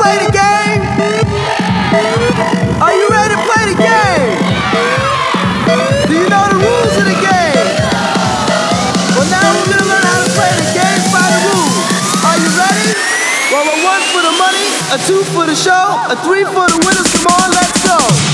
play the game? Are you ready to play the game? Do you know the rules of the game? Well, now we're gonna learn how to play the game by the rules. Are you ready? Well, a 1 for the money, a 2 for the show, a 3 for the winners. Come on, let's go.